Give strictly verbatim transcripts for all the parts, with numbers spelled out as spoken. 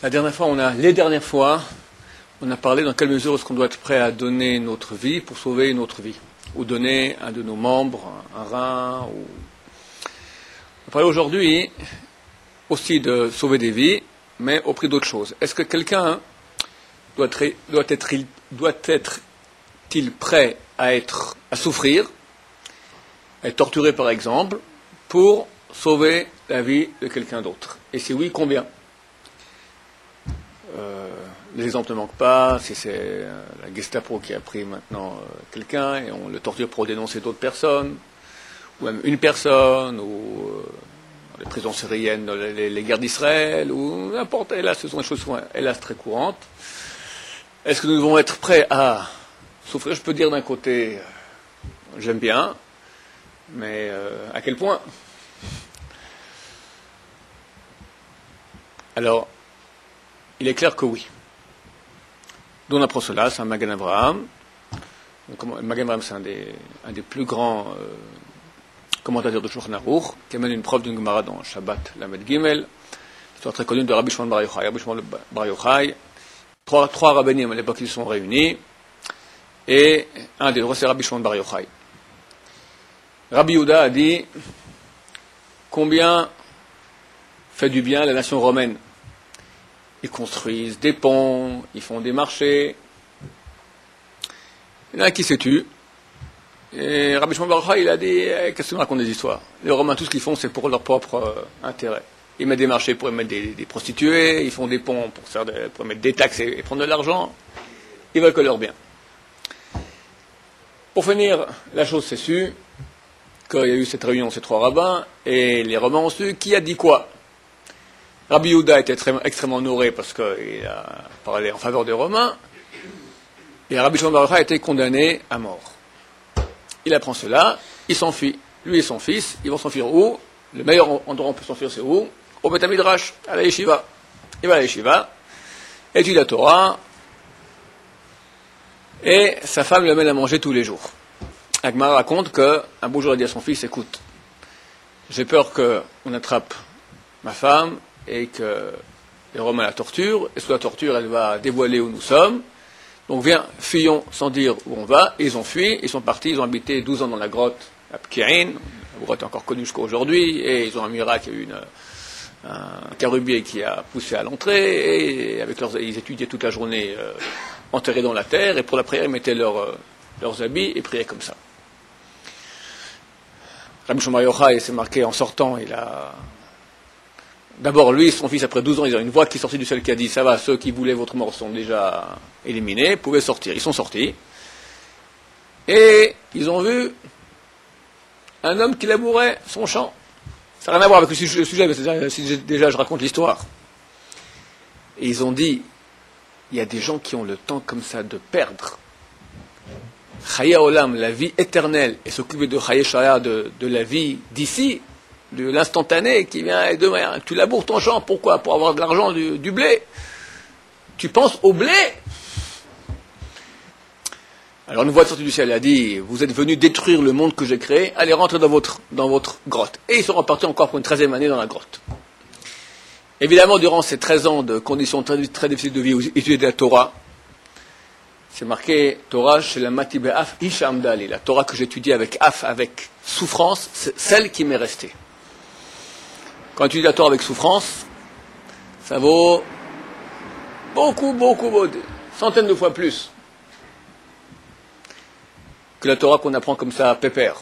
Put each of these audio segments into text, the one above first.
La dernière fois, on a, les dernières fois, on a parlé dans quelle mesure est-ce qu'on doit être prêt à donner notre vie pour sauver une autre vie, ou donner un de nos membres, un rein. Ou... On va parler aujourd'hui aussi de sauver des vies, mais au prix d'autre chose. Est-ce que quelqu'un doit être, doit être, doit être-il prêt à être, à souffrir, à être torturé par exemple, pour sauver la vie de quelqu'un d'autre? Et si oui, combien? Euh, les exemples ne manquent pas. Si c'est euh, la Gestapo qui a pris maintenant euh, quelqu'un et on le torture pour dénoncer d'autres personnes, ou même une personne, ou euh, les prisons syriennes, les, les guerres d'Israël, ou n'importe. Et là, ce sont des choses qui sont, hélas, très courantes. Est-ce que nous devons être prêts à souffrir? Je peux dire d'un côté, euh, j'aime bien, mais euh, à quel point? Alors, il est clair que oui. D'où on apprend cela, c'est un Magen Avraham. Le Magen Avraham, c'est un des, un des plus grands euh, commentateurs de Shulchan Aruch, qui amène une preuve d'une Gemara dans Shabbat, Lamed Gimel, l'histoire très connue de Rabbi Shimon Bar Yochai. Rabbi Shimon Bar Yochai, trois, trois rabbinim à l'époque, ils sont réunis, et un des trois, c'est Rabbi Shimon Bar Yochai. Rabbi Yehuda a dit, combien fait du bien la nation romaine? Ils construisent des ponts, ils font des marchés. Il y en a qui se tuent. Et Rabbi Shimon Bar Yochai, il a dit, eh, qu'est-ce qu'on raconte des histoires? Les Romains, tout ce qu'ils font, c'est pour leur propre euh, intérêt. Ils mettent des marchés pour mettre des, des prostituées, ils font des ponts pour, faire de, pour mettre des taxes et, et prendre de l'argent. Ils veulent que leur bien. Pour finir, la chose s'est su, qu'il y a eu cette réunion, ces trois rabbins, et les Romains ont su qui a dit quoi. Rabbi Yehuda était très, extrêmement honoré parce qu'il a parlé en faveur des Romains, et Rabbi Shimon Bar Yochai a été condamné à mort. Il apprend cela, il s'enfuit. Lui et son fils, ils vont s'enfuir où? Le meilleur endroit où on peut s'enfuir, c'est où? Au Beth Midrash, à la Yeshiva. Il va à la Yeshiva, étudie la Torah, et sa femme le mène à manger tous les jours. Agmara raconte qu'un beau jour, il dit à son fils, écoute, j'ai peur qu'on attrape ma femme, et que les Romains la torturent, et sous la torture, elle va dévoiler où nous sommes. Donc viens, fuyons sans dire où on va. Et ils ont fui, ils sont partis, ils ont habité douze ans dans la grotte à Pkirin. La grotte est encore connue jusqu'à aujourd'hui, et ils ont un miracle, il y a eu une, un carubier qui a poussé à l'entrée, et avec leurs, ils étudiaient toute la journée euh, enterrés dans la terre, et pour la prière, ils mettaient leur, euh, leurs habits et priaient comme ça. Rabbi Shimon Bar Yochai, c'est marqué en sortant, il a... D'abord, lui et son fils, après douze ans, ils ont une voix qui est sortie du ciel qui a dit « Ça va, ceux qui voulaient votre mort sont déjà éliminés, pouvez sortir. » Ils sont sortis. Et ils ont vu un homme qui labourait son champ. Ça n'a rien à voir avec le sujet, mais déjà, déjà je raconte l'histoire. Et ils ont dit « Il y a des gens qui ont le temps comme ça de perdre. Chaya Olam, la vie éternelle, et s'occuper de Chaya Shaya, de, de la vie d'ici, de l'instantané qui vient et demain, tu laboures ton champ, pourquoi? Pour avoir de l'argent, du, du blé. Tu penses au blé? Alors une voix sortie du ciel a dit, vous êtes venus détruire le monde que j'ai créé, allez rentrer dans votre, dans votre grotte. Et ils sont repartis encore pour une treizième année dans la grotte. Évidemment, durant ces treize ans de conditions très, très difficiles de vie, où étudier la Torah, c'est marqué Torah chez la Matibé Af Ishamdali, la Torah que j'étudie avec Af, avec souffrance, c'est celle qui m'est restée. Quand tu dis la Torah avec souffrance, ça vaut beaucoup, beaucoup, beaucoup, centaines de fois plus que la Torah qu'on apprend comme ça à pépère.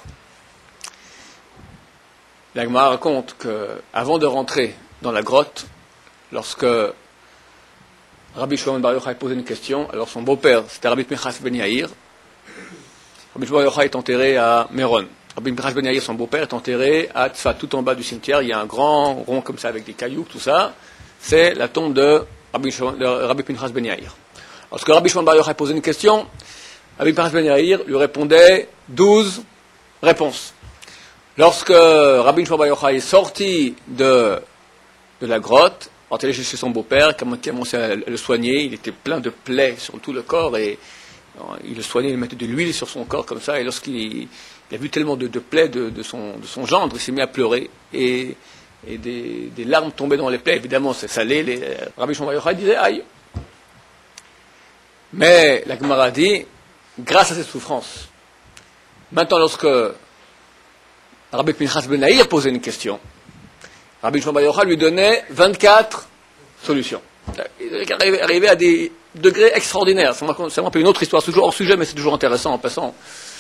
La Gemara raconte qu'avant de rentrer dans la grotte, lorsque Rabbi Shimon Bar Yochai posait une question, alors son beau-père, c'était Rabbi Pinchas Ben Yair. Rabbi Shimon Bar Yochai est enterré à Méron. Rabbi Pinchas Ben Yair, son beau-père, est enterré à Tzfat, tout en bas du cimetière. Il y a un grand rond comme ça avec des cailloux, tout ça. C'est la tombe de Rabbi, Shimon, de Rabbi Pinchas Ben Yair. Lorsque Rabbi Shimon Bar Yochai posait une question, Rabbi Pinchas Ben Yair lui répondait douze réponses. Lorsque Rabbi Shimon Bar Yochai est sorti de, de la grotte, est allé chez son beau-père, qui a commencé à le soigner, il était plein de plaies sur tout le corps, et il le soignait, il mettait de l'huile sur son corps comme ça, et lorsqu'il il a vu tellement de, de plaies de, de, son, de son gendre, il s'est mis à pleurer, et et des, des larmes tombaient dans les plaies. Évidemment, c'est salé. Les, Rabbi Shimon Bar Yochai disait aïe. Mais la Gemara dit, grâce à cette souffrance, maintenant lorsque Rabbi Pinchas ben Yair posait une question, Rabbi Shimon Bar Yochai lui donnait vingt-quatre solutions. Il est arrivé à des degrés extraordinaires. C'est un peu une autre histoire, c'est toujours hors sujet, mais c'est toujours intéressant en passant.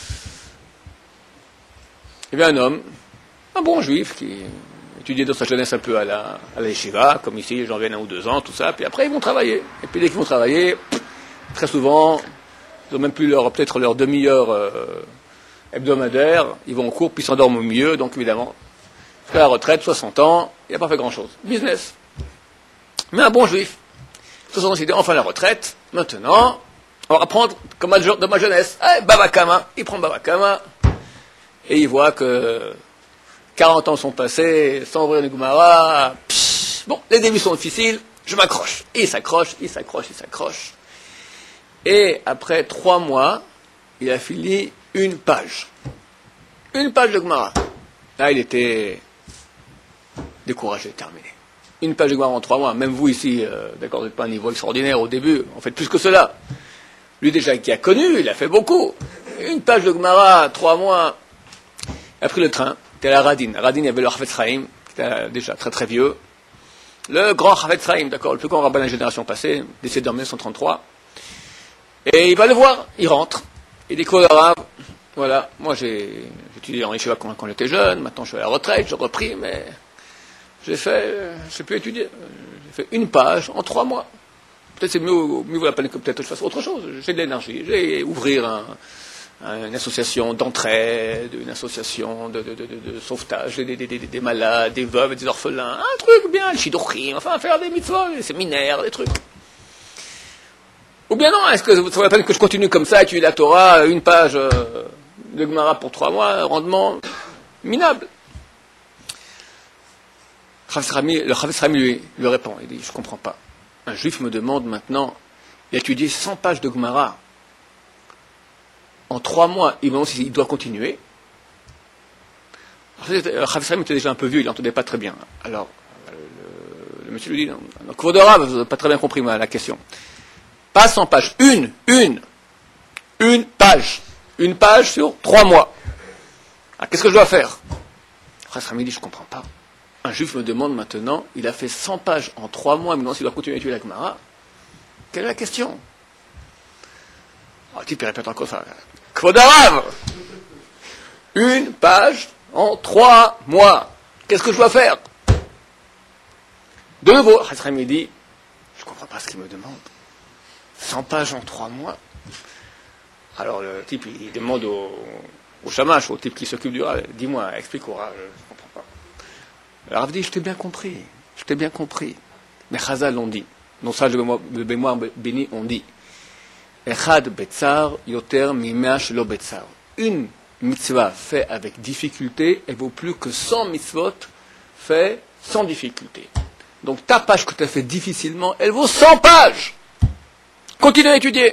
Il y avait un homme, un bon juif, qui étudiait dans sa jeunesse un peu à la, à la yeshiva, comme ici, j'en viens un ou deux ans, tout ça, puis après ils vont travailler. Et puis dès qu'ils vont travailler, très souvent, ils n'ont même plus leur, peut-être leur demi-heure euh, hebdomadaire, ils vont en cours, puis ils s'endorment au milieu, donc évidemment, à la retraite, soixante ans, il n'a pas fait grand-chose. Business. Mais un bon juif, soixante ans, il dit, enfin la retraite, maintenant, on va prendre comme de ma jeunesse, eh, Bava Kama, il prend Bava Kama, et il voit que quarante ans sont passés, sans ouvrir une Gemara, bon, les débuts sont difficiles, je m'accroche. Il s'accroche, il s'accroche, il s'accroche. Et après trois mois, il a fini une page. Une page de Gemara. Là, il était découragé, terminé. Une page de Gemara en trois mois. Même vous ici, euh, d'accord, vous n'êtes pas un niveau extraordinaire au début, en fait plus que cela. Lui déjà qui a connu, il a fait beaucoup. Une page de Gemara, trois mois. Il a pris le train, il était à la Radin. À Radin, il y avait le Chafetz Chaim, qui était déjà très très vieux. Le grand Chafetz Chaim, d'accord, le plus grand rabbin de la génération passée, décédé en mille neuf cent trente-trois. Et il va le voir, il rentre. Il dit quoi l'arabe? Voilà, moi j'ai étudié en yeshiva quand, quand j'étais jeune, maintenant je suis à la retraite, j'ai repris, mais j'ai fait, je sais plus étudier. J'ai fait une page en trois mois. Peut-être c'est mieux, mieux vaut la peine que peut-être je fasse autre chose. J'ai de l'énergie, j'ai ouvrir un. une association d'entraide, une association de, de, de, de, de sauvetage des, des, des, des malades, des veuves et des orphelins, un truc bien, le shidduchim, enfin faire des mitzvot, des séminaires, des trucs. Ou bien non, est-ce que ça vaut la peine que je continue comme ça, étudier la Torah, une page euh, de Gemara pour trois mois, un rendement minable. Le Chafetz Chaim lui, lui répond, il dit, je comprends pas. Un juif me demande maintenant d'étudier cent pages de Gemara. En trois mois, il me demande s'il doit continuer. Le Chafetz Chaim était déjà un peu vieux, il n'entendait pas très bien. Alors, le, le monsieur lui dit, dans cours de Rav, vous n'avez pas très bien compris la question. Pas cent pages, une, une, une page. Une page sur trois mois. Alors, qu'est-ce que je dois faire? Le Chafetz Chaim dit, je ne comprends pas. Un juif me demande maintenant, il a fait cent pages en trois mois, il me demande s'il doit continuer à étudier la Gemara. Quelle est la question? Alors, le type, il répète encore ça. Kvod Harav, une page en trois mois. Qu'est-ce que je dois faire? De nouveau, Chafetz Chaim dit, je ne comprends pas ce qu'il me demande. cent pages en trois mois. Alors le type, il demande au, au shamash, au type qui s'occupe du Rav, dis-moi, explique au Rav, je ne comprends pas. Le Rav dit, je t'ai bien compris, je t'ai bien compris. Mais Chazal l'ont dit, non ça, le mémoire béni, on dit, Echad betzar yoter mimea shelo betzar. Une mitzvah faite avec difficulté, elle vaut plus que cent mitzvot faits sans difficulté. Donc ta page que tu as fait difficilement, elle vaut cent pages. Continue à étudier.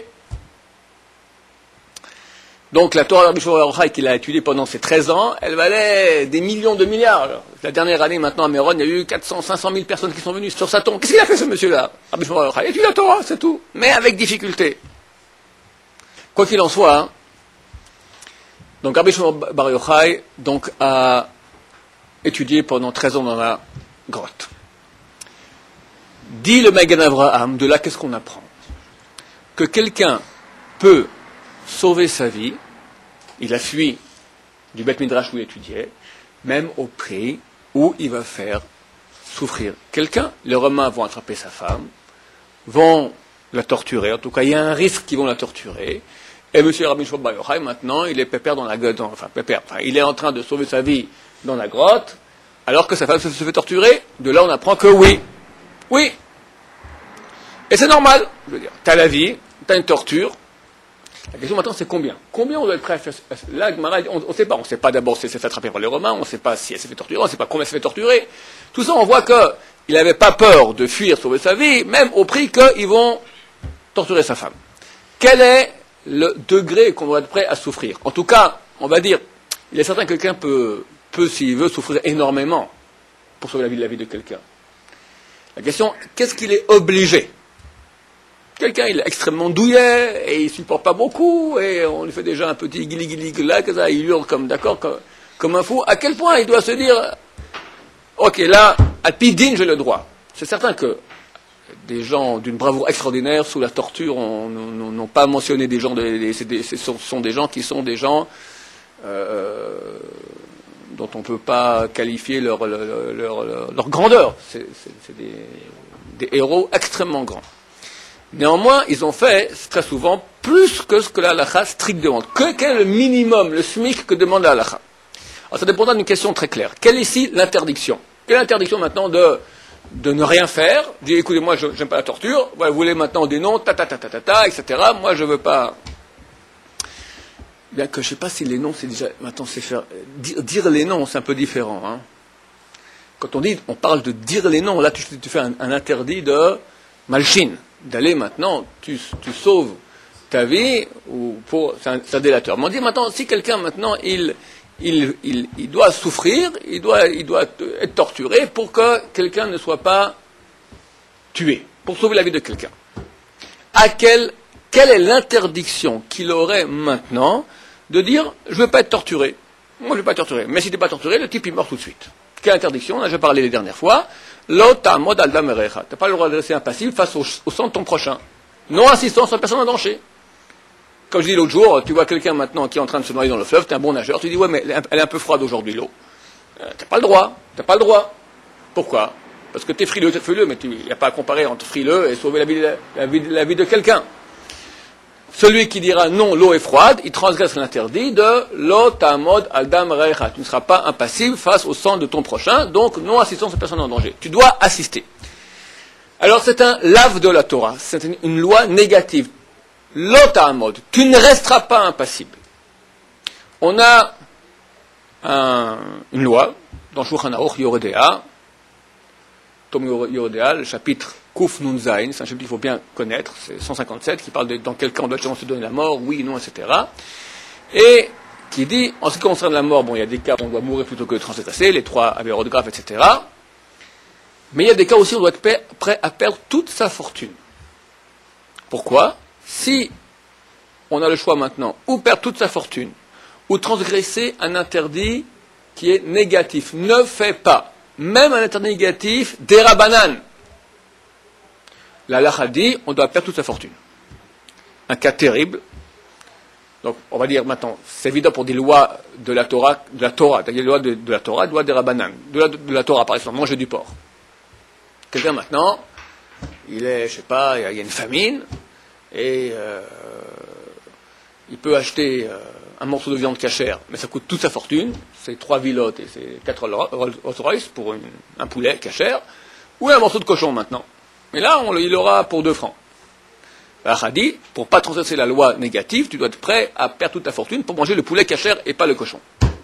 Donc la Torah Rabbi Shimon Bar Yochai qu'il a étudiée pendant ses treize ans, elle valait des millions de milliards. Alors, la dernière année maintenant à Méron, il y a eu quatre cents, cinq cent mille personnes qui sont venues sur sa tombe. Qu'est-ce qu'il a fait ce monsieur-là? Rabbi Shimon Bar Yochai, il étudie la Torah, c'est tout. Mais avec difficulté. Quoi qu'il en soit, hein, donc Rabbi Shimon Bar Yochai donc, a étudié pendant treize ans dans la grotte. Dit le Magen Avraham, de là qu'est-ce qu'on apprend? Que quelqu'un peut sauver sa vie, il a fui du Beth Midrash où il étudiait, même au prix où il va faire souffrir quelqu'un. Les Romains vont attraper sa femme, vont la torturer, en tout cas il y a un risque qu'ils vont la torturer, et M. Rabbi Shimon Bar Yochai maintenant il est pépère dans la grotte, enfin pépère, enfin, il est en train de sauver sa vie dans la grotte, alors que sa femme se fait torturer. De là on apprend que oui, oui, et c'est normal, je veux dire, t'as la vie, t'as une torture. La question maintenant c'est combien? Combien on doit être prêt à faire? Là, on ne sait pas. On ne sait pas d'abord si elle s'est fait attraper par les Romains, on ne sait pas si elle s'est fait torturer, on ne sait pas combien elle s'est fait torturer. Tout ça, on voit qu'il n'avait pas peur de fuir, sauver sa vie, même au prix qu'ils vont torturer sa femme. Quel est le degré qu'on doit être prêt à souffrir? En tout cas, on va dire, il est certain que quelqu'un peut, peut s'il veut, souffrir énormément. pour sauver la vie de la vie de quelqu'un. La question, qu'est-ce qu'il est obligé? Quelqu'un, il est extrêmement douillet, et il ne supporte pas beaucoup, et on lui fait déjà un petit guili-guili là, que ça, il hurle comme, d'accord, comme, comme un fou. À quel point il doit se dire, ok, là, à Pidin, j'ai le droit. C'est certain que des gens d'une bravoure extraordinaire, sous la torture, n'ont pas mentionné des gens, de, ce sont, sont des gens qui sont des gens euh, dont on ne peut pas qualifier leur, leur, leur, leur, leur grandeur. C'est des, des héros extrêmement grands. Néanmoins, ils ont fait, très souvent, plus que ce que la halakha stricte demande. Que, quel est le minimum, le smic que demande la halakha? Alors ça dépendra d'une question très claire. Quelle est ici l'interdiction? Quelle est l'interdiction maintenant de, de ne rien faire? Je dis, écoutez, moi, je n'aime pas la torture. Vous voulez maintenant des noms, ta ta ta ta ta ta, et cetera. Moi, je ne veux pas. Bien que je ne sais pas si les noms, c'est déjà. Maintenant, c'est faire. Dire, dire les noms, c'est un peu différent. Hein. Quand on dit, on parle de dire les noms, là, tu, tu fais un, un interdit de malchine. D'aller maintenant, tu, tu sauves ta vie, ou pour. C'est un, un délateur. Mais on dit maintenant, si quelqu'un maintenant, il. Il, il, il doit souffrir, il doit, il doit être torturé pour que quelqu'un ne soit pas tué, pour sauver la vie de quelqu'un. À quel, quelle est l'interdiction qu'il aurait maintenant de dire « je ne veux pas être torturé ». Moi, je ne veux pas être torturé. Mais si tu n'es pas torturé, le type, il meurt tout de suite. Quelle interdiction? On a déjà parlé les dernières fois. « L'ota mod al damerecha ». Tu n'as pas le droit de laisser un passif face au, au sang de ton prochain. Non assistance à personne en danger. Comme je dis l'autre jour, tu vois quelqu'un maintenant qui est en train de se noyer dans le fleuve, tu es un bon nageur, tu dis, ouais, mais elle est un peu froide aujourd'hui, l'eau. Euh, tu n'as pas le droit. Tu n'as pas le droit. Pourquoi? Parce que tu es frileux, tu es frileux, mais il n'y a pas à comparer entre frileux et sauver la vie de, la vie, la vie de quelqu'un. Celui qui dira non, l'eau est froide, il transgresse l'interdit de l'eau tamod al dam recha. Tu ne seras pas impassible face au sang de ton prochain, donc non assistance à personne en danger. Tu dois assister. Alors c'est un lave de la Torah, c'est une, une loi négative. L'ota mode, tu ne resteras pas impassible. On a un, une loi dans Shulchan Aruch Yoredea, Tom Yoredea, le chapitre Kuf Nun Zayin, c'est un chapitre qu'il faut bien connaître, c'est cent cinquante-sept, qui parle de dans quel cas on doit se donner la mort, oui, non, et cetera. Et qui dit, en ce qui concerne la mort, bon, il y a des cas où on doit mourir plutôt que de transgresser, les trois avérotes graves, et cetera. Mais il y a des cas aussi où on doit être prêt à perdre toute sa fortune. Pourquoi? Si on a le choix maintenant, ou perdre toute sa fortune, ou transgresser un interdit qui est négatif, ne fais pas, même un interdit négatif, dérabanan. La halakha dit, on doit perdre toute sa fortune. Un cas terrible. Donc, on va dire maintenant, c'est évident pour des lois de la Torah, de la Torah, c'est-à-dire des lois de, de la Torah, des lois des rabanan, de la, de la Torah, par exemple, manger du porc. Quelqu'un maintenant, il est, je sais pas, il y a une famine, et euh, il peut acheter euh, un morceau de viande cachère, mais ça coûte toute sa fortune, c'est trois vilotes et c'est quatre Rolls-Royce pour une, un poulet cachère, ou un morceau de cochon maintenant. Mais là, on, il aura pour deux francs. Alors, a dit, pour ne pas transgresser la loi négative, tu dois être prêt à perdre toute ta fortune pour manger le poulet cachère et pas le cochon.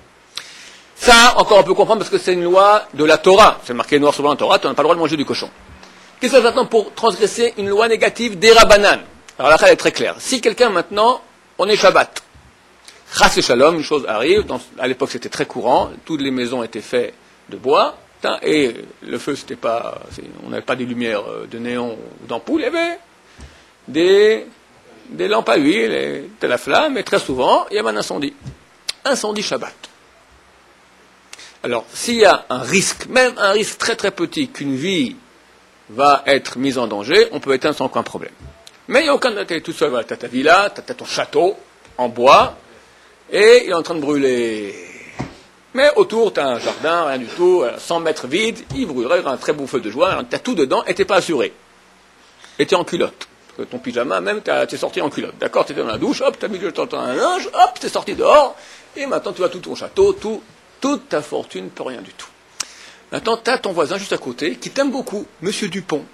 Ça, encore on peut comprendre parce que c'est une loi de la Torah. C'est marqué noir sur blanc dans la Torah, tu n'as pas le droit de manger du cochon. Qu'est-ce que c'est maintenant pour transgresser une loi négative des rabanan? Alors la règle est très claire. Si quelqu'un maintenant, on est Shabbat, Chas et Shalom, une chose arrive, dans, à l'époque c'était très courant, toutes les maisons étaient faites de bois, et le feu c'était pas, on n'avait pas des lumières de néon ou d'ampoules, il y avait des, des lampes à huile, de la flamme, et très souvent il y avait un incendie. Incendie Shabbat. Alors s'il y a un risque, même un risque très très petit, qu'une vie va être mise en danger, on peut éteindre sans aucun problème. Mais il n'y a aucun... Tu es tout seul, voilà, tu as ta villa, tu as ton château en bois, et il est en train de brûler. Mais autour, tu as un jardin, rien du tout, cent mètres vide, il brûlerait, il y aura un très beau feu de joie, tu as tout dedans, et tu n'es pas assuré. Et tu es en culotte. Parce que ton pyjama, même, tu es sorti en culotte. D'accord, tu étais dans la douche, hop, tu as mis le temps dans un linge, hop, tu es sorti dehors, et maintenant tu as tout ton château, tout, toute ta fortune, pour rien du tout. Maintenant, tu as ton voisin juste à côté, qui t'aime beaucoup, Monsieur Dupont.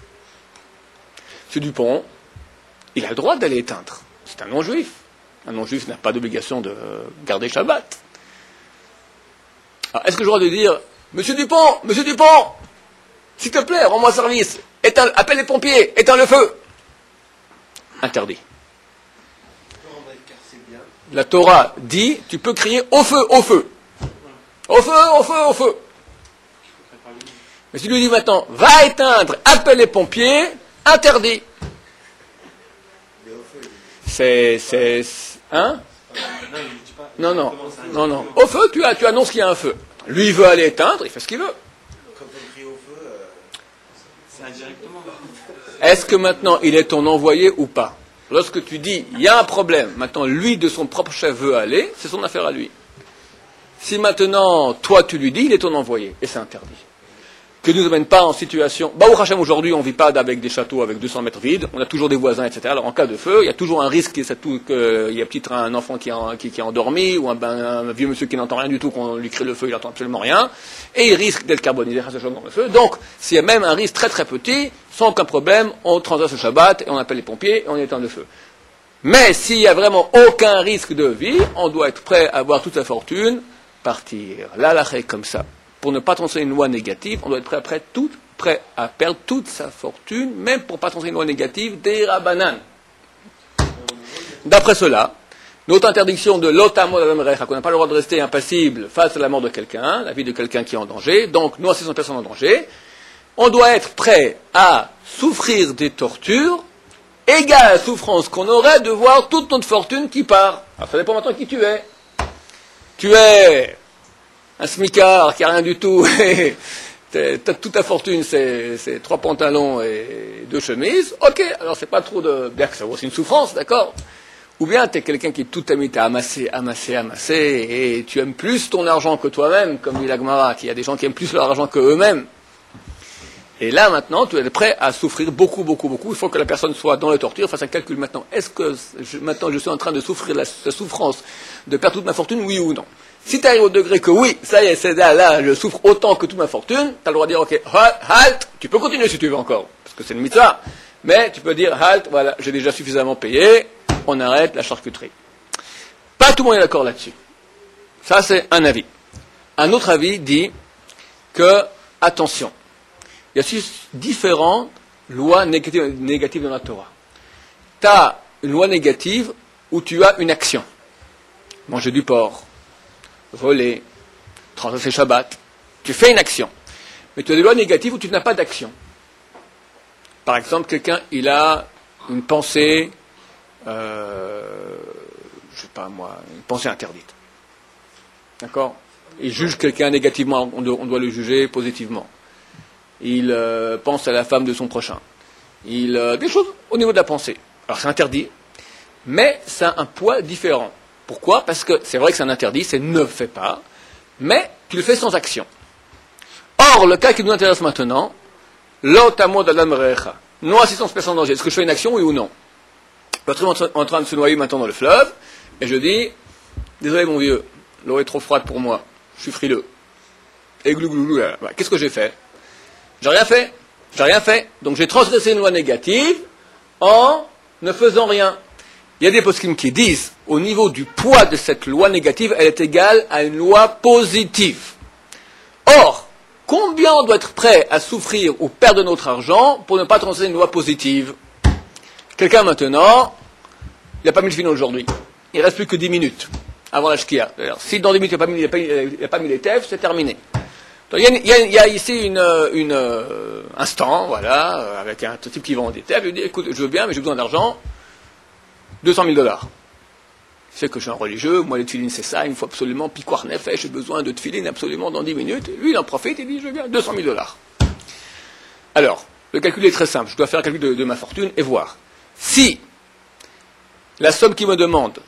Monsieur Dupont, il a le droit d'aller éteindre. C'est un non-juif. Un non-juif n'a pas d'obligation de garder Shabbat. Alors, est-ce que je dois de dire, Monsieur Dupont, Monsieur Dupont, s'il te plaît, rends-moi service, éteins, appelle les pompiers, éteins le feu. Interdit. La Torah dit, tu peux crier au feu, au feu. Au feu, au feu, au feu. Mais si lui dit maintenant, va éteindre, appelle les pompiers, interdit. C'est, c'est, hein? Non, non, non, non. Au feu, tu, as, tu annonces qu'il y a un feu. Lui, il veut aller éteindre, il fait ce qu'il veut. Est-ce que maintenant, il est ton envoyé ou pas? Lorsque tu dis, il y a un problème, maintenant, lui, de son propre chef, veut aller, c'est son affaire à lui. Si maintenant, toi, tu lui dis, il est ton envoyé, et c'est interdit. Que ne nous amène pas en situation... Bah, au Hachem, aujourd'hui, on ne vit pas avec des châteaux avec deux cents mètres vides, on a toujours des voisins, et cetera. Alors, en cas de feu, il y a toujours un risque qu'il y a peut-être un enfant qui est, qui, qui est endormi, ou un, un vieux monsieur qui n'entend rien du tout, qu'on lui crée le feu, il n'entend absolument rien, et il risque d'être carbonisé dans le feu. Donc, s'il y a même un risque très très petit, sans aucun problème, on transgresse le Shabbat, et on appelle les pompiers, et on éteint le feu. Mais s'il n'y a vraiment aucun risque de vie, on doit être prêt à avoir toute sa fortune, partir. Là, la règle comme ça. Pour ne pas transformer une loi négative, on doit être prêt, prêt, tout, prêt à perdre toute sa fortune, même pour ne pas transformer une loi négative, des rabanan. D'après cela, notre interdiction de l'otamo d'Adam Recha, qu'on n'a pas le droit de rester impassible face à la mort de quelqu'un, la vie de quelqu'un qui est en danger, donc nous assistons personne en danger, on doit être prêt à souffrir des tortures égales à la souffrance qu'on aurait de voir toute notre fortune qui part. Alors ça dépend maintenant qui tu es. Tu es un smicard qui a rien du tout, et t'as toute ta fortune, c'est, c'est trois pantalons et deux chemises, ok, alors c'est pas trop de... Bien que ça vaut aussi une souffrance, d'accord? Ou bien t'es quelqu'un qui toute ta vie t'a amassé, amassé, amassé, et tu aimes plus ton argent que toi-même, comme dit la Gemara, qu'il y a des gens qui aiment plus leur argent que eux-mêmes. Et là, maintenant, tu es prêt à souffrir beaucoup, beaucoup, beaucoup. Il faut que la personne soit dans la torture, fasse un calcul maintenant. Est-ce que je, maintenant je suis en train de souffrir la, la souffrance de perdre toute ma fortune, oui ou non? Si tu arrives au degré que oui, ça y est, c'est là, là, je souffre autant que toute ma fortune, tu as le droit de dire, ok, halt, tu peux continuer si tu veux encore, parce que c'est une mitzvah, mais tu peux dire, halt, voilà, j'ai déjà suffisamment payé, on arrête la charcuterie. Pas tout le monde est d'accord là-dessus. Ça, c'est un avis. Un autre avis dit que, attention, il y a six différentes lois négatives, négatives dans la Torah. Tu as une loi négative où tu as une action. Manger du porc, voler, transgresser Shabbat. Tu fais une action. Mais tu as des lois négatives où tu n'as pas d'action. Par exemple, quelqu'un, il a une pensée, euh, je sais pas moi, une pensée interdite. D'accord? Il juge quelqu'un négativement, on doit, on doit le juger positivement. Il euh, pense à la femme de son prochain. Il euh, des choses au niveau de la pensée. Alors c'est interdit, mais ça a un poids différent. Pourquoi? Parce que c'est vrai que c'est un interdit, c'est ne le fais pas, mais tu le fais sans action. Or, le cas qui nous intéresse maintenant, l'otamo d'Adam Recha, non-assistance personne en danger, est-ce que je fais une action, oui ou non? Je suis en train de se noyer maintenant dans le fleuve, et je dis, désolé mon vieux, l'eau est trop froide pour moi, je suis frileux. Et glouglou, là. Voilà. Qu'est-ce que j'ai fait? J'ai rien fait. J'ai rien fait. Donc j'ai transgressé une loi négative en ne faisant rien. Il y a des poskim qui disent, au niveau du poids de cette loi négative, elle est égale à une loi positive. Or, combien on doit être prêt à souffrir ou perdre notre argent pour ne pas transgresser une loi positive? Quelqu'un maintenant, il n'a pas mis le film aujourd'hui. Il ne reste plus que dix minutes avant la shkia. Si dans dix minutes il n'a pas mis, il n'a pas, il n'a pas mis les tefs, c'est terminé. Donc, il, y a, il, y a, il y a ici une, une, euh, un stand, voilà, avec un type qui vend des tefs. Je lui dis, écoute, je veux bien, mais j'ai besoin d'argent. deux cent mille dollars. Je sais que je suis un religieux, moi les tefilines c'est ça, il me faut absolument piquoir nefesh, j'ai besoin de tefilines absolument dans dix minutes. Lui il en profite, il dit, je veux bien, deux cent mille dollars. Alors, le calcul est très simple, je dois faire un calcul de, de ma fortune et voir. Si la somme qu'il me demande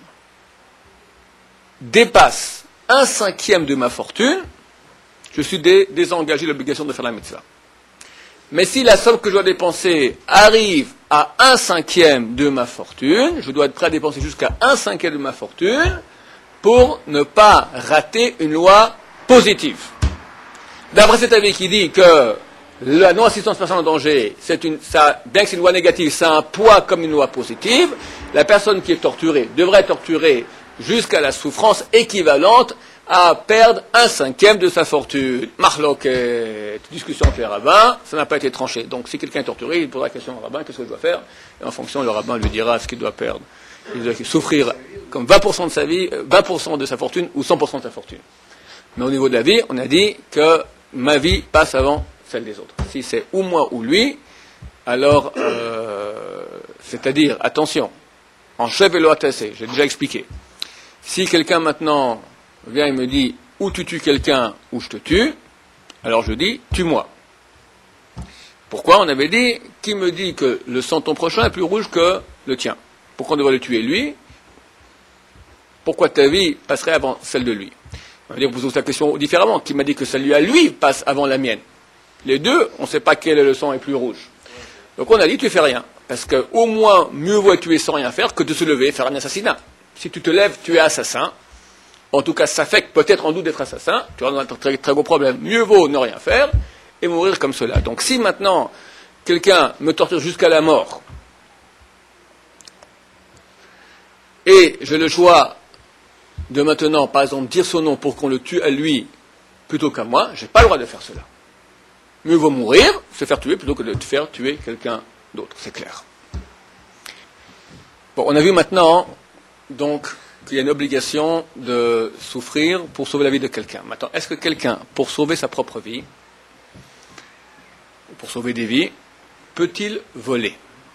dépasse un cinquième de ma fortune, je suis dé- désengagé de l'obligation de faire la mitzvah. Mais si la somme que je dois dépenser arrive à un cinquième de ma fortune, je dois être prêt à dépenser jusqu'à un cinquième de ma fortune pour ne pas rater une loi positive. D'après cet avis qui dit que la non-assistance personne en danger, c'est une, ça, bien que c'est une loi négative, ça a un poids comme une loi positive, la personne qui est torturée devrait être torturée jusqu'à la souffrance équivalente à perdre un cinquième de sa fortune. Marloquet, discussion avec les rabbins, ça n'a pas été tranché. Donc si quelqu'un est torturé, il posera la question au rabbin, qu'est-ce que je dois faire? Et en fonction, le rabbin lui dira ce qu'il doit perdre. Il doit souffrir comme vingt pour cent de sa vie, vingt pour cent de sa fortune ou cent pour cent de sa fortune. Mais au niveau de la vie, on a dit que ma vie passe avant celle des autres. Si c'est ou moi ou lui, alors, euh, c'est-à-dire, attention, en chef et loatassé, j'ai déjà expliqué. Si quelqu'un maintenant vient et me dit ou tu tues quelqu'un ou je te tue, alors je dis tue-moi. Pourquoi? On avait dit qui me dit que le sang de ton prochain est plus rouge que le tien? Pourquoi on devrait le tuer lui? Pourquoi ta vie passerait avant celle de lui? On va dire, vous posez la question différemment. Qui m'a dit que celle à lui passe avant la mienne? Les deux, on ne sait pas quel est le sang est plus rouge. Donc on a dit tu fais rien. Parce que au moins, mieux vaut tuer sans rien faire que de se lever et faire un assassinat. Si tu te lèves, tu es assassin. En tout cas, ça fait que peut-être en doute d'être assassin. Tu as un très, très gros problème. Mieux vaut ne rien faire et mourir comme cela. Donc si maintenant, quelqu'un me torture jusqu'à la mort, et j'ai le choix de maintenant, par exemple, dire son nom pour qu'on le tue à lui plutôt qu'à moi, je n'ai pas le droit de faire cela. Mieux vaut mourir, se faire tuer, plutôt que de faire tuer quelqu'un d'autre, c'est clair. Bon, on a vu maintenant, donc, qu'il y a une obligation de souffrir pour sauver la vie de quelqu'un. Maintenant, est-ce que quelqu'un, pour sauver sa propre vie, pour sauver des vies, peut-il voler?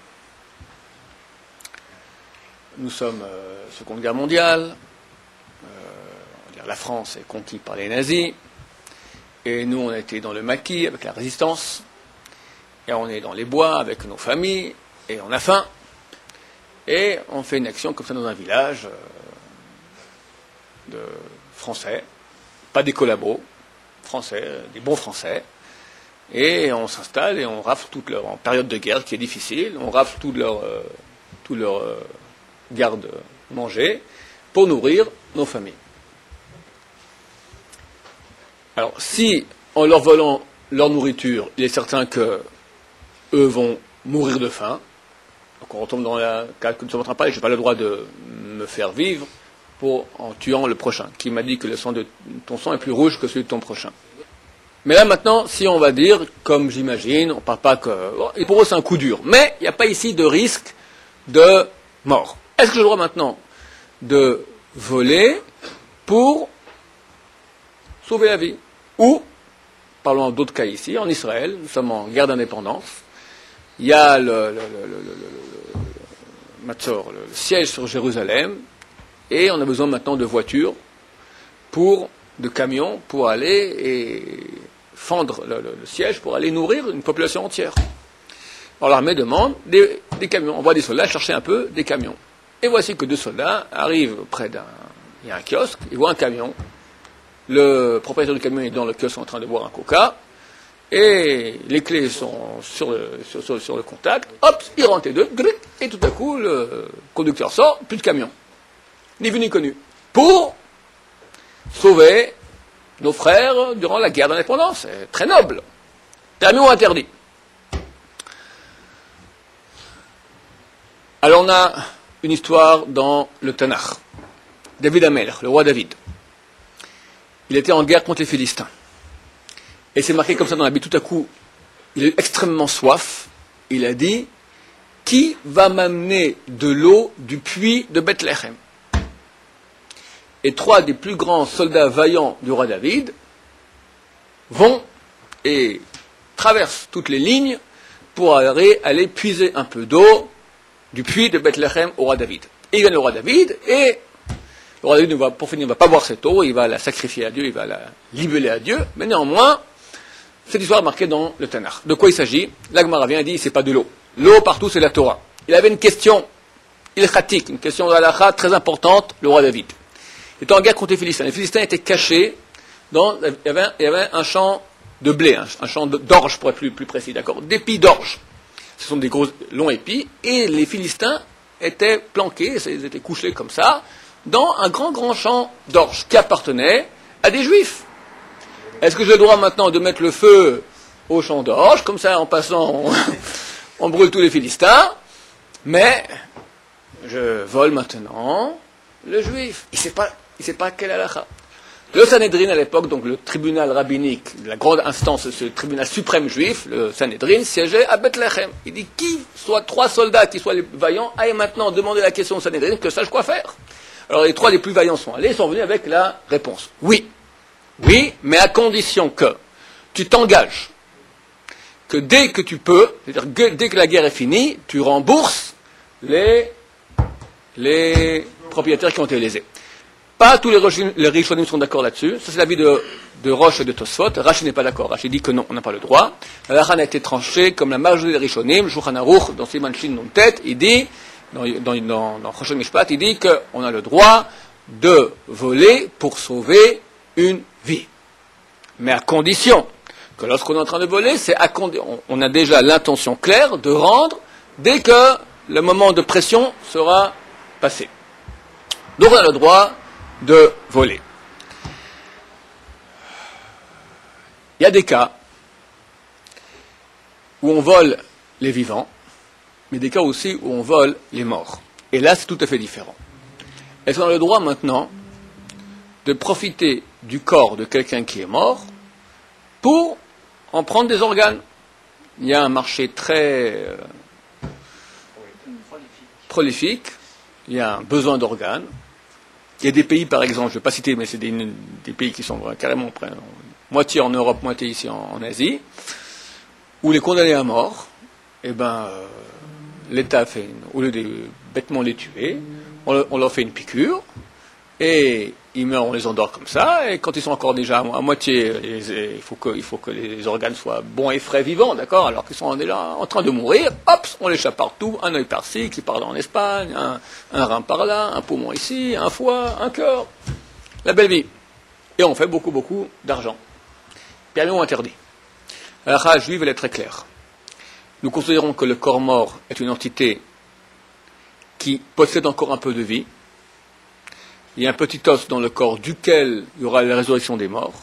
Nous sommes euh, Seconde Guerre mondiale, euh, on va dire la France est conquise par les nazis, et nous on a été dans le maquis avec la résistance, et on est dans les bois avec nos familles, et on a faim, et on fait une action comme ça dans un village euh, de Français, pas des collabos, Français, des bons Français, et on s'installe et on rafle toute leur, en période de guerre qui est difficile, on rafle tout leur, euh, tout leur euh, garde-manger pour nourrir nos familles. Alors, si en leur volant leur nourriture, il est certain que eux vont mourir de faim, donc on retombe dans la cas que nous sommes en train de parler, je n'ai pas le droit de me faire vivre pour, en tuant le prochain, qui m'a dit que le sang de ton sang est plus rouge que celui de ton prochain. Mais là maintenant, si on va dire, comme j'imagine, on ne parle pas que... Bon, et pour eux c'est un coup dur, mais il n'y a pas ici de risque de mort. Est-ce que j'ai le droit maintenant de voler pour sauver la vie? Ou, parlons d'autres cas ici, en Israël, nous sommes en guerre d'indépendance, il y a le, le, le, le, le, le, Matzor, le, le siège sur Jérusalem, et on a besoin maintenant de voitures, pour, de camions, pour aller et fendre le, le, le siège, pour aller nourrir une population entière. Alors l'armée demande des, des camions, on voit des soldats chercher un peu des camions. Et voici que deux soldats arrivent près d'un... Il y a un kiosque, ils voient un camion. Le propriétaire du camion est dans le kiosque en train de boire un coca. Et les clés sont sur le, sur, sur, sur le contact. Hop, il rentre les deux. Et tout à coup, le conducteur sort, plus de camion. Ni vu ni connu. Pour sauver nos frères durant la guerre d'indépendance. C'est très noble. Permis ou interdit. Alors on a une histoire dans le Tanakh. David Amelech, le roi David. Il était en guerre contre les Philistins. Et c'est marqué comme ça dans la Bible. Tout à coup, il a eu extrêmement soif. Il a dit, qui va m'amener de l'eau du puits de Bethléem? Et trois des plus grands soldats vaillants du roi David vont et traversent toutes les lignes pour aller, aller puiser un peu d'eau du puits de Bethléem au roi David. Et il vient le roi David, et le roi David, ne va, pour finir, ne va pas boire cette eau, il va la sacrifier à Dieu, il va la libeller à Dieu, mais néanmoins, cette histoire est marquée dans le Tanakh. De quoi il s'agit? L'Agmara vient et dit, c'est pas de l'eau. L'eau partout, c'est la Torah. Il avait une question, ilchatique, une question de halakha très importante, le roi David. Il était en guerre contre les Philistins. Les Philistins étaient cachés dans, il y avait, il y avait un champ de blé, un, un champ d'orge pour être plus, plus précis, d'accord, d'épis d'orge. Ce sont des gros, longs épis, et les Philistins étaient planqués, ils étaient couchés comme ça, dans un grand, grand champ d'orge qui appartenait à des Juifs. Est-ce que j'ai le droit maintenant de mettre le feu au champ d'orge, comme ça, en passant, on, on brûle tous les Philistins, mais je vole maintenant le Juif. Il ne sait pas, il sait pas quelle halakha. Le Sanhédrin à l'époque, donc le tribunal rabbinique, la grande instance, ce tribunal suprême juif, le Sanhédrin, siégeait à Bethléem. Il dit, qui soit trois soldats, qui soient les vaillants, aillent maintenant demander la question au Sanhédrin, que sache quoi faire. Alors les trois les plus vaillants sont allés, sont venus avec la réponse. Oui, oui, mais à condition que tu t'engages que dès que tu peux, c'est-à-dire que dès que la guerre est finie, tu rembourses les, les propriétaires qui ont été lésés. Pas tous les, les Rishonim sont d'accord là-dessus. Ça, c'est l'avis de, de Roche et de Tosfot. Rashi n'est pas d'accord. Rashi dit que non, on n'a pas le droit. La Lacha a été tranchée comme la majorité des Rishonim. Shulchan Aruch, dans Siman Shin non tête, il dit, dans, dans, dans, dans Choshen Mishpat, il dit qu'on a le droit de voler pour sauver une vie. Mais à condition que lorsqu'on est en train de voler, c'est à condi- on, on a déjà l'intention claire de rendre dès que le moment de pression sera passé. Donc on a le droit de voler. Il y a des cas où on vole les vivants, mais des cas aussi où on vole les morts. Et là, c'est tout à fait différent. Est-ce qu'on a le droit maintenant de profiter du corps de quelqu'un qui est mort pour en prendre des organes? Il y a un marché très euh, prolifique, il y a un besoin d'organes. Il y a des pays, par exemple, je ne vais pas citer, mais c'est des, des pays qui sont carrément près, moitié en Europe, moitié ici en, en Asie, où les condamnés à mort, eh ben, euh, l'État fait, une, au lieu de bêtement les tuer, on, on leur fait une piqûre, et ils meurent, on les endort comme ça, et quand ils sont encore déjà à, à moitié, les, il, faut que, il faut que les organes soient bons et frais vivants, d'accord, alors qu'ils sont déjà en train de mourir, hop, on les chape partout, un œil par-ci, qui part en Espagne, un, un rein par-là, un poumon ici, un foie, un cœur, la belle vie. Et on fait beaucoup, beaucoup d'argent. Permis ou interdit. La halakha juive, elle est très claire. Nous considérons que le corps mort est une entité qui possède encore un peu de vie. Il y a un petit os dans le corps duquel il y aura la résurrection des morts.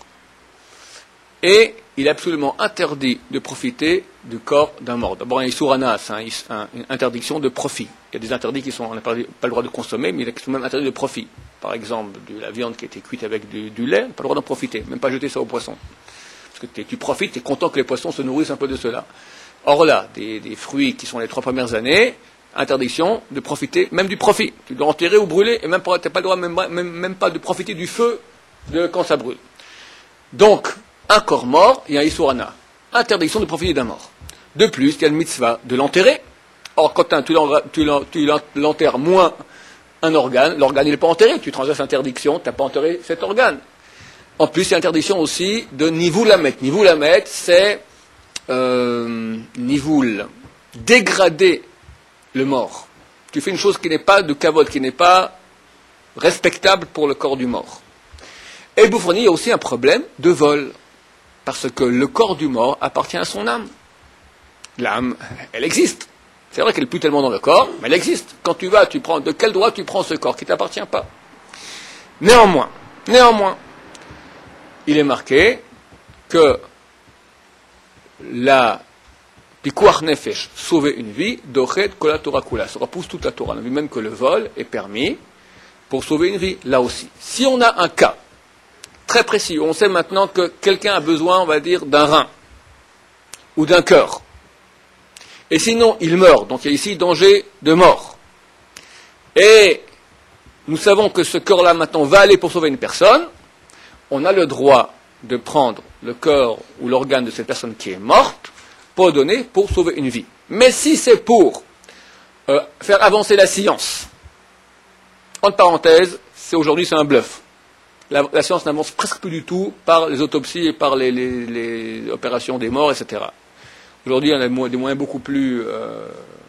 Et il est absolument interdit de profiter du corps d'un mort. D'abord, il y a Isurana, c'est un, un, une interdiction de profit. Il y a des interdits qui sont, on n'a pas, pas le droit de consommer, mais il y a tout de même interdit de profit. Par exemple, de la viande qui a été cuite avec du, du lait, pas le droit d'en profiter, même pas jeter ça aux poissons. Parce que tu profites, tu es content que les poissons se nourrissent un peu de cela. Or là, des, des fruits qui sont les trois premières années, interdiction de profiter même du profit. Tu dois enterrer ou brûler, et même tu n'as pas le droit même, même, même pas de profiter du feu de, quand ça brûle. Donc, un corps mort, il y a un Isurana. Interdiction de profiter d'un mort. De plus, il y a une mitzvah de l'enterrer. Or, quand tu, tu, tu l'enterres moins un organe, l'organe il n'est pas enterré, tu transgresses l'interdiction, tu n'as pas enterré cet organe. En plus, il y a interdiction aussi de nivoulamet. Nivoulamet, c'est euh, nivoul, dégrader le mort. Tu fais une chose qui n'est pas de kavod, qui n'est pas respectable pour le corps du mort. Et Boufroni, il y a aussi un problème de vol, parce que le corps du mort appartient à son âme. L'âme, elle existe. C'est vrai qu'elle n'est plus tellement dans le corps, mais elle existe. Quand tu vas, tu prends, de quel droit tu prends ce corps qui ne t'appartient pas? Néanmoins, néanmoins, il est marqué que la Pikuach Nefesh, sauver une vie, Dochet Kola Torah Kula, ça repousse toute la Torah. On a vu même que le vol est permis pour sauver une vie, là aussi. Si on a un cas très précis, on sait maintenant que quelqu'un a besoin, on va dire, d'un rein ou d'un cœur, et sinon il meurt, donc il y a ici danger de mort, et nous savons que ce cœur-là maintenant va aller pour sauver une personne, on a le droit de prendre le cœur ou l'organe de cette personne qui est morte pour donner pour sauver une vie. Mais si c'est pour euh, faire avancer la science, entre parenthèses, c'est aujourd'hui c'est un bluff. La, la science n'avance presque plus du tout par les autopsies et par les, les, les opérations des morts, et cetera. Aujourd'hui, on a des moyens beaucoup plus euh,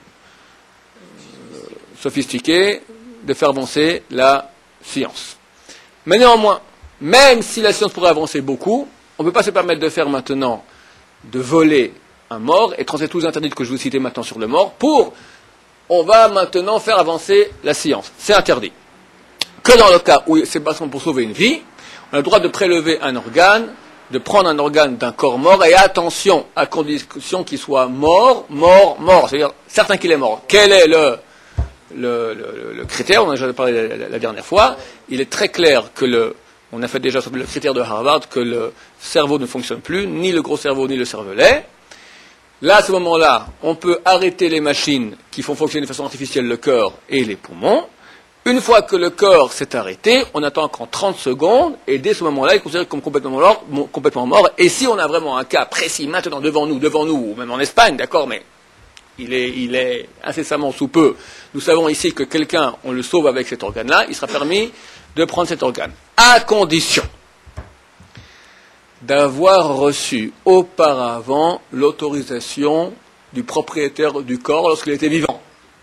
sophistiqués de faire avancer la science. Mais néanmoins, même si la science pourrait avancer beaucoup, on ne peut pas se permettre de faire maintenant, de voler un mort et transmettre tous les interdits que je vous citais maintenant sur le mort, pour, on va maintenant faire avancer la science. C'est interdit. Que dans le cas où c'est pas pour sauver une vie, on a le droit de prélever un organe, de prendre un organe d'un corps mort, et attention, à condition qu'il soit mort, mort, mort, c'est-à-dire certain qu'il est mort. Quel est le, le, le, le critère? On en a déjà parlé la, la, la dernière fois. Il est très clair que le On a fait déjà le critère de Harvard que le cerveau ne fonctionne plus, ni le gros cerveau, ni le cervelet. Là, à ce moment-là, on peut arrêter les machines qui font fonctionner de façon artificielle le cœur et les poumons, Une fois que le corps s'est arrêté, on attend encore trente secondes, et dès ce moment-là, il est considéré comme complètement mort, complètement mort. Et si on a vraiment un cas précis, maintenant devant nous, devant nous, ou même en Espagne, d'accord, mais il est, il est incessamment sous peu, nous savons ici que quelqu'un, on le sauve avec cet organe-là, il sera permis de prendre cet organe, à condition d'avoir reçu auparavant l'autorisation du propriétaire du corps lorsqu'il était vivant.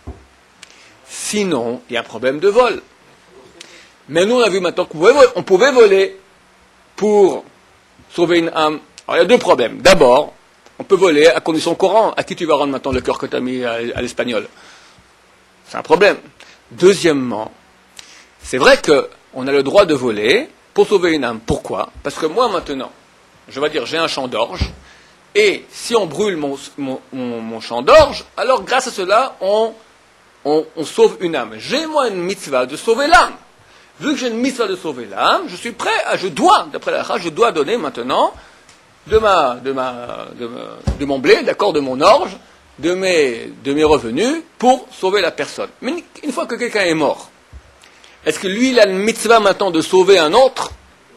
Sinon, il y a un problème de vol. Mais nous, on a vu maintenant qu'on pouvait, on pouvait voler pour sauver une âme. Alors, il y a deux problèmes. D'abord, on peut voler à condition courante. À qui tu vas rendre maintenant le cœur que tu as mis à, à l'espagnol? C'est un problème. Deuxièmement, c'est vrai qu'on a le droit de voler pour sauver une âme. Pourquoi? Parce que moi, maintenant, je vais dire, j'ai un champ d'orge, et si on brûle mon, mon, mon, mon champ d'orge, alors grâce à cela, on... On, on sauve une âme. J'ai moi une mitzvah de sauver l'âme. Vu que j'ai une mitzvah de sauver l'âme, je suis prêt à, je dois, d'après la Torah, je dois donner maintenant de ma, de ma, de, ma, de mon blé, d'accord, de mon orge, de mes, de mes revenus pour sauver la personne. Mais une fois que quelqu'un est mort, est-ce que lui il a une mitzvah maintenant de sauver un autre?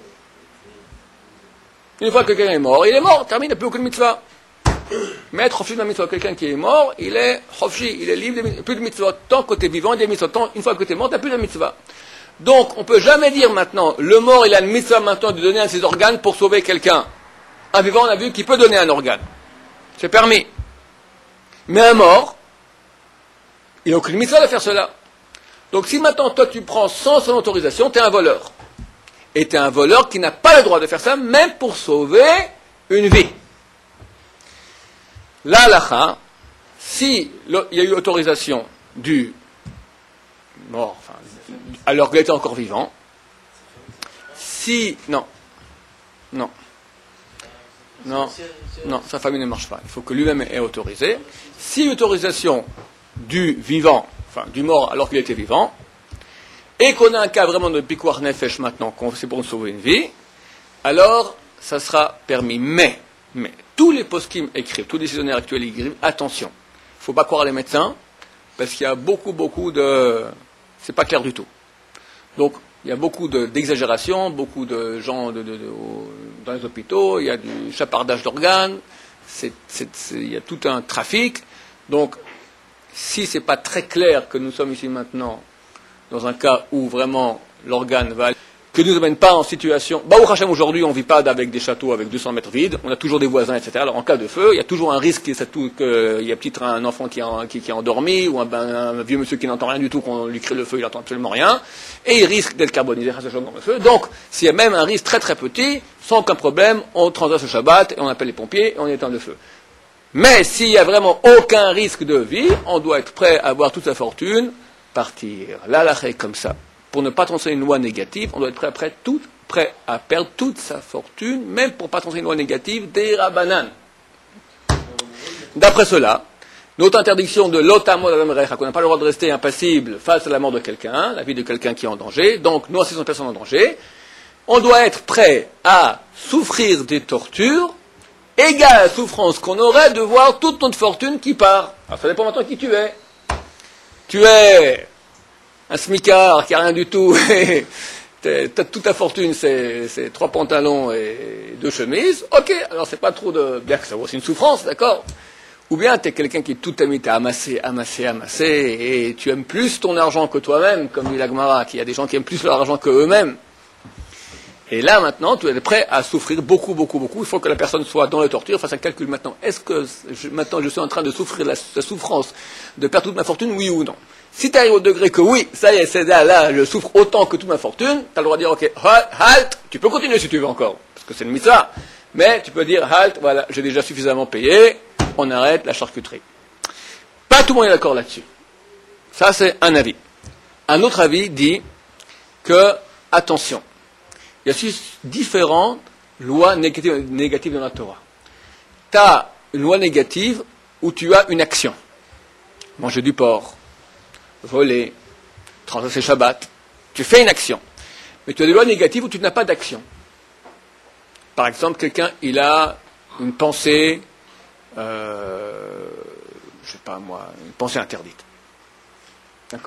Une fois que quelqu'un est mort, il est mort, termine, il n'y a plus aucune mitzvah. Mais être chofshi de la mitzvah, quelqu'un qui est mort, il est chofshi, il est libre, il n'y a plus de mitzvah. Tant que tu es vivant, il y a des mitzvah. Tant, une fois que tu es mort, tu n'as plus de mitzvah. Donc, on ne peut jamais dire maintenant, le mort, il a une mitzvah maintenant de donner un de ses organes pour sauver quelqu'un. Un vivant, on a vu qu'il peut donner un organe. C'est permis. Mais un mort, il n'a aucune mitzvah de faire cela. Donc, si maintenant, toi, tu prends sans son autorisation, tu es un voleur. Et tu es un voleur qui n'a pas le droit de faire ça, même pour sauver une vie. La halakha, si il y a eu autorisation du mort, enfin, alors qu'il était encore vivant, si, non, non, non, non, sa famille ne marche pas, il faut que lui-même ait autorisé. Si l'autorisation du vivant, enfin du mort alors qu'il était vivant, et qu'on a un cas vraiment de pikwar nefesh maintenant, qu'on c'est pour sauver une vie, alors ça sera permis. Mais, mais, tous les poskim écrivent, tous les décisionnaires actuels écrivent, attention, il ne faut pas croire les médecins, parce qu'il y a beaucoup, beaucoup de... c'est pas clair du tout. Donc, il y a beaucoup de, d'exagération, beaucoup de gens de, de, de, dans les hôpitaux, il y a du chapardage d'organes, c'est, c'est, c'est, il y a tout un trafic. Donc, si ce n'est pas très clair que nous sommes ici maintenant dans un cas où vraiment l'organe va... que nous ne mène pas en situation... Baruch Hashem, aujourd'hui, on ne vit pas avec des châteaux avec deux cents mètres vides, on a toujours des voisins, et cetera. Alors, en cas de feu, il y a toujours un risque qu'il y ait peut-être un enfant qui est, qui, qui est endormi, ou un, un vieux monsieur qui n'entend rien du tout, qu'on lui crée le feu, il n'entend absolument rien, et il risque d'être carbonisé dans le feu. Donc, s'il y a même un risque très très petit, sans aucun problème, on transgresse le Shabbat, et on appelle les pompiers, et on éteint le feu. Mais s'il n'y a vraiment aucun risque de vie, on doit être prêt à avoir toute sa fortune, partir. Là, la est comme ça. Pour ne pas transformer une loi négative, on doit être prêt, après tout, prêt à perdre toute sa fortune, même pour ne pas transformer une loi négative, des rabanan. D'après cela, notre interdiction de l'otamo d'Adam qu'on n'a pas le droit de rester impassible face à la mort de quelqu'un, la vie de quelqu'un qui est en danger, donc nous assistons une personne en danger, on doit être prêt à souffrir des tortures égales à la souffrance qu'on aurait de voir toute notre fortune qui part. Alors ça dépend maintenant qui tu es. Tu es un smicard qui n'a rien du tout, et t'as toute ta fortune, c'est, c'est trois pantalons et deux chemises, ok, alors c'est pas trop de... bien que ça vaut aussi une souffrance, d'accord. Ou bien t'es quelqu'un qui toute ta vie t'a amassé, amassé, amassé, et tu aimes plus ton argent que toi-même, comme dit la Gemara, qu'il y a des gens qui aiment plus leur argent qu'eux-mêmes. Et là, maintenant, tu es prêt à souffrir beaucoup, beaucoup, beaucoup. Il faut que la personne soit dans la torture, fasse un calcul maintenant. Est-ce que je, maintenant je suis en train de souffrir la, la souffrance de perdre toute ma fortune, oui ou non? Si tu arrives au degré que oui, ça y est, c'est là, là, je souffre autant que toute ma fortune, tu as le droit de dire, ok, halt, tu peux continuer si tu veux encore, parce que c'est une mitzvah. Mais tu peux dire, halt, voilà, j'ai déjà suffisamment payé, on arrête la charcuterie. Pas tout le monde est d'accord là-dessus. Ça, c'est un avis. Un autre avis dit que, attention, il y a six différentes lois négatives, négatives dans la Torah. Tu as une loi négative où tu as une action. Manger du porc, voler, transgresser Shabbat. Tu fais une action. Mais tu as des lois négatives où tu n'as pas d'action. Par exemple, quelqu'un, il a une pensée, euh, je sais pas moi, une pensée interdite. D'accord ?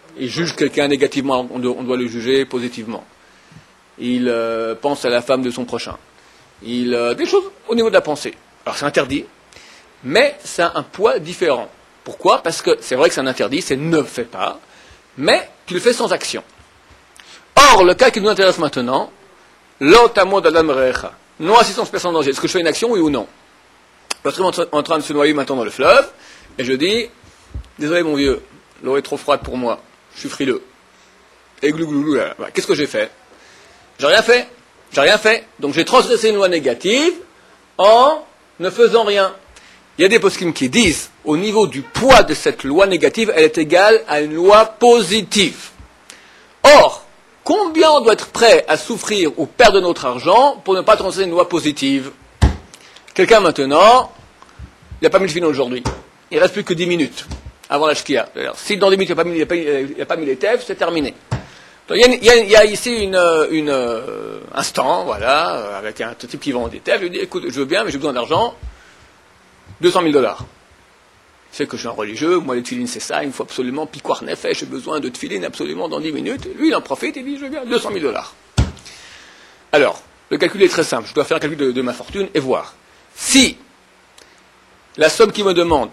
Il juge quelqu'un négativement, on doit, on doit le juger positivement. Il euh, pense à la femme de son prochain. Il euh, des choses au niveau de la pensée. Alors c'est interdit, mais ça a un poids différent. Pourquoi? Parce que c'est vrai que c'est un interdit, c'est ne fais pas, mais tu le fais sans action. Or, le cas qui nous intéresse maintenant, l'otamo d'Adam Recha, non-assistance personne en danger, est-ce que je fais une action, oui ou non? Parce que je suis en train de se noyer maintenant dans le fleuve, et je dis, désolé mon vieux, l'eau est trop froide pour moi, je suis frileux. Et glouglou, là, là. Qu'est-ce que j'ai fait? J'ai rien fait, j'ai rien fait. Donc j'ai transgressé une loi négative en ne faisant rien. Il y a des poskim qui disent, au niveau du poids de cette loi négative, elle est égale à une loi positive. Or, combien on doit être prêt à souffrir ou perdre notre argent pour ne pas transgresser une loi positive? Quelqu'un maintenant, il n'a pas mis le final aujourd'hui. Il ne reste plus que dix minutes avant la shkia. Si dans dix minutes il n'a pas mis, il a pas, il a pas mis les tèves, c'est terminé. Donc, il, y a, il, y a, il y a ici une, une, un stand, voilà, avec un type qui vend des tèves. Il dit, écoute, je veux bien, mais j'ai besoin d'argent. deux cent mille dollars. Il sait que je suis un religieux, moi les tefilines c'est ça, il me faut absolument piquoir nefesh, j'ai besoin de tefilines absolument dans dix minutes. Lui il en profite, il dit, je veux bien, deux cent mille dollars. Alors, le calcul est très simple, je dois faire un calcul de, de ma fortune et voir. Si la somme qu'il me demande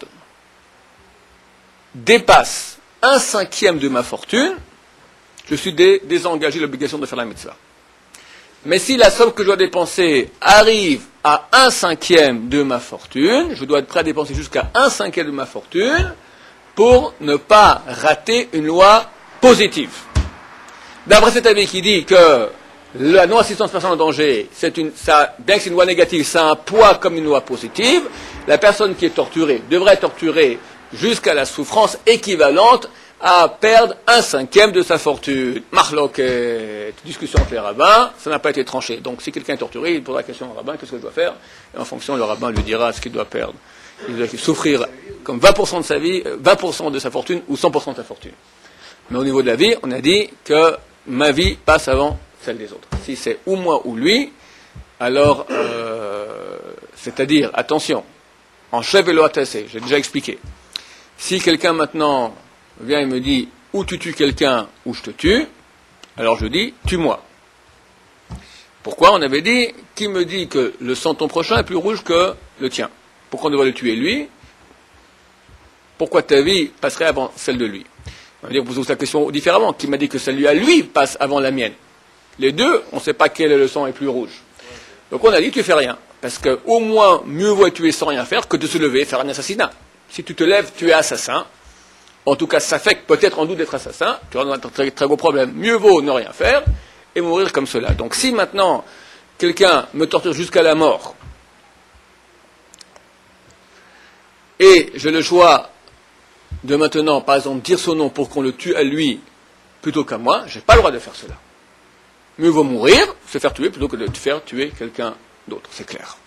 dépasse un cinquième de ma fortune, je suis dé- désengagé de l'obligation de faire la mitzvah. Mais si la somme que je dois dépenser arrive à un cinquième de ma fortune, je dois être prêt à dépenser jusqu'à un cinquième de ma fortune pour ne pas rater une loi positive. D'après cet avis qui dit que la non-assistance personne en danger, c'est une, ça, bien que c'est une loi négative, ça a un poids comme une loi positive, la personne qui est torturée devrait être torturée jusqu'à la souffrance équivalente à perdre un cinquième de sa fortune. Marloquet, discussion entre les rabbins, ça n'a pas été tranché. Donc si quelqu'un est torturé, il posera la question au rabbin, qu'est-ce que je dois faire? Et en fonction, le rabbin lui dira ce qu'il doit perdre. Il doit souffrir comme vingt pour cent de sa vie, vingt pour cent de sa fortune ou cent pour cent de sa fortune. Mais au niveau de la vie, on a dit que ma vie passe avant celle des autres. Si c'est ou moi ou lui, alors, euh, c'est-à-dire, attention, en chef et loatassé, j'ai déjà expliqué. Si quelqu'un maintenant vient et me dit, ou tu tues quelqu'un, ou je te tue, alors je dis, tue-moi. Pourquoi? On avait dit, qui me dit que le sang de ton prochain est plus rouge que le tien? Pourquoi on devrait le tuer lui? Pourquoi ta vie passerait avant celle de lui? On va dire, vous posez la question différemment. Qui m'a dit que celle-là, lui, passe avant la mienne? Les deux, on ne sait pas quel est le sang est plus rouge. Donc on a dit, tu fais rien. Parce que au moins, mieux vaut tuer sans rien faire que de se lever et faire un assassinat. Si tu te lèves, tu es assassin. En tout cas, ça fait peut-être en doute d'être assassin, tu auras un très, très gros problème. Mieux vaut ne rien faire et mourir comme cela. Donc si maintenant, quelqu'un me torture jusqu'à la mort, et j'ai le choix de maintenant, par exemple, dire son nom pour qu'on le tue à lui plutôt qu'à moi, je n'ai pas le droit de faire cela. Mieux vaut mourir, se faire tuer, plutôt que de faire tuer quelqu'un d'autre, c'est clair.